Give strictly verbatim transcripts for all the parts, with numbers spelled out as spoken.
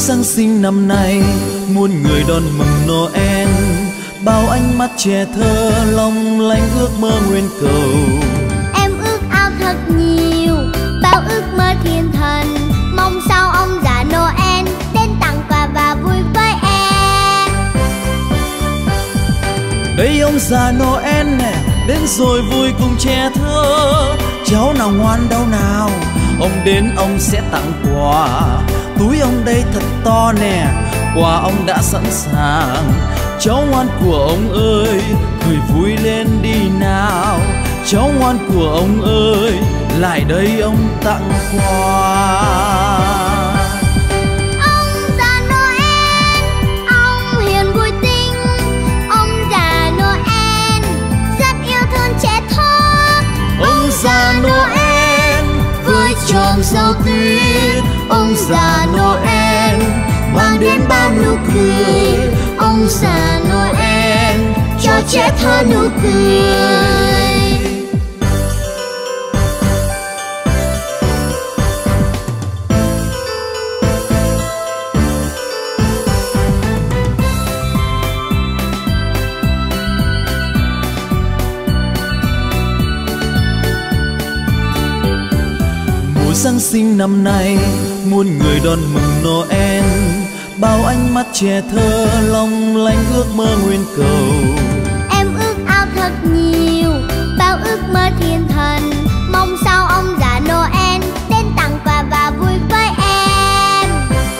Giáng sinh năm nay muôn người đón mừng Noel, bao ánh mắt trẻ thơ long lanh ước mơ nguyên cầu. Em ước ao thật nhiều, bao ước mơ thiên thần, mong sao ông già Noel đến tặng quà và vui với em. Đây ông già Noel nè, đến rồi vui cùng trẻ thơ. Cháu nào ngoan đâu nào, ông đến ông sẽ tặng quà. Túi ông đây thật to nè, quà ông đã sẵn sàng. Cháu ngoan của ông ơi, cười vui lên đi nào. Cháu ngoan của ông ơi, lại đây ông tặng quà. Ông già Noel, ông hiền vui tính. Ông già Noel rất yêu thương trẻ thơ. Ông già Noel với chòm sao tuyết. Ông già Noel mang đến bao nụ cười. Ông già Noel cho trẻ thơ nụ cười. Mùa Giáng sinh năm nay muôn người đón mừng Noel, bao ánh mắt trẻ thơ long lanh ước mơ nguyên cầu. Em ước ao thật nhiều, bao ước mơ thiên thần, mong sao ông già Noel đến tặng quà và vui với em.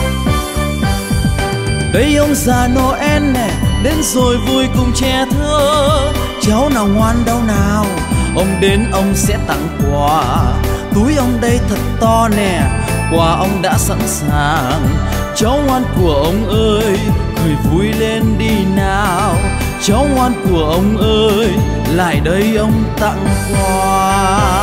Đây ông già Noel nè, đến rồi vui cùng trẻ thơ. Cháu nào ngoan đâu nào, ông đến ông sẽ tặng quà. Túi ông đây thật to nè, quà ông đã sẵn sàng. Cháu ngoan của ông ơi, cười vui lên đi nào. Cháu ngoan của ông ơi, lại đây ông tặng quà.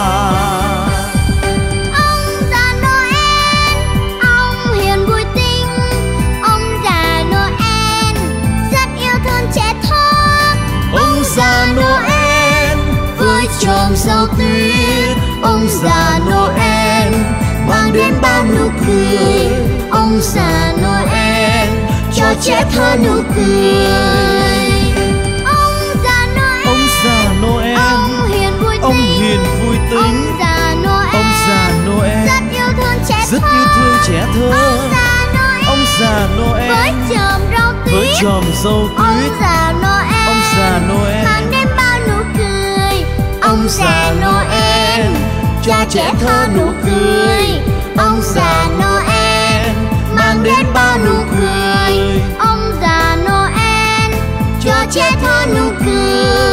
Ông già Noel, ông hiền vui tính. Ông già Noel rất yêu thương trẻ thơ. Ông già Noel với chòm sao tuyết. Ông già Noel mang đến bao nụ cười. Ông già Noel cho trẻ thơ nụ cười. Ông già Noel, ông già Noel, ông hiền vui tính. Ông hiền vui tính. Ông già Noel, ông già Noel rất yêu thương trẻ rất thơ. yêu thương trẻ thơ. Ông già Noel, ông già Noel với chòm râu tuyết. với chòm râu tuyết. Ông già Noel, ông già Noel mang đến bao nụ cười. Ông già Noel cho trẻ thơ nụ cười. Ông già Noel mang đến bao nụ cười. Ông già Noel cho trẻ thơ nụ cười.